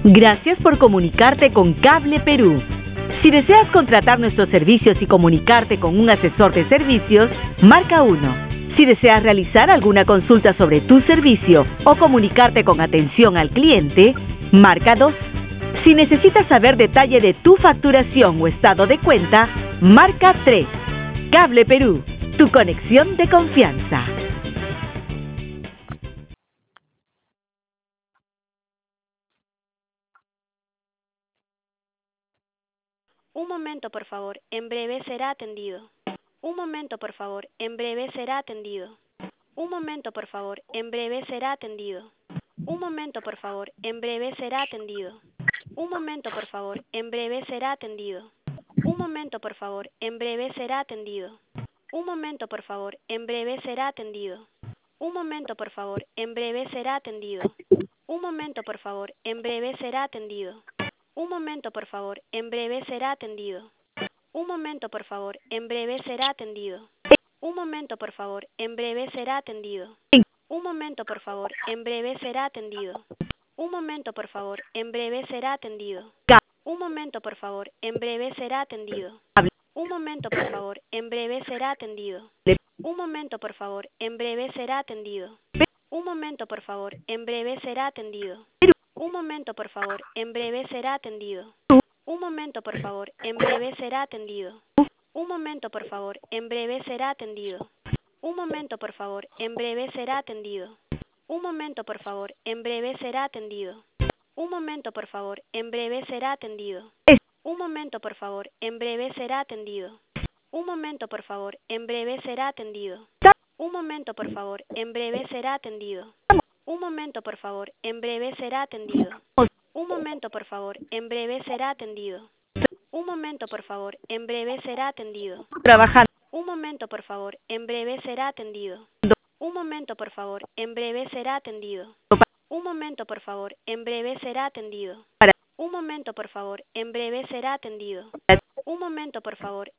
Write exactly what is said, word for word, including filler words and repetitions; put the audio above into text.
Gracias por comunicarte con Cable Perú. Si deseas contratar nuestros servicios y comunicarte con un asesor de servicios, marca uno. Si deseas realizar alguna consulta sobre tu servicio o comunicarte con atención al cliente, marca dos. Si necesitas saber detalle de tu facturación o estado de cuenta, marca tres. Cable Perú, tu conexión de confianza. Un momento, por favor. En breve será atendido. Un momento, por favor. En breve será atendido. Un momento, por favor. En breve será atendido. Un momento, por favor. En breve será atendido. Un momento, por favor. En breve será atendido. Un momento, por favor. En breve será atendido. Un momento, por favor. En breve será atendido. Un momento, por favor. En breve será atendido. Un momento, por favor. En breve será atendido. Un momento, por favor. En breve será atendido. Un momento, por favor. En breve será atendido. Un momento, por favor. En breve será atendido. Un momento, por favor. En breve será atendido. Un momento, por favor. En breve será atendido. Un momento, por favor. En breve será atendido. Un momento, por favor. En breve será atendido. Un momento, por favor. En breve será atendido. Un momento, por favor. En breve será atendido. Un momento, por favor. En breve será atendido. Un momento, por favor. En breve será atendido. Un momento, por favor. En breve será atendido. Un momento, por favor. En breve será atendido. Un momento, por favor. En breve será atendido. Un momento, por favor. En breve será atendido. Un momento, por favor. En breve será atendido. Un momento, por favor. En breve será atendido. Un momento, por favor. En breve será atendido. Un momento, por favor. En breve será atendido. Un momento, por favor. En breve será atendido. Un momento, por favor. En breve será atendido. Trabajando. Un momento, por favor. En breve será atendido. Un momento, por favor. En breve será atendido. Un momento, por favor. En breve será atendido. Un momento, por favor. En breve será atendido. Un momento, por favor.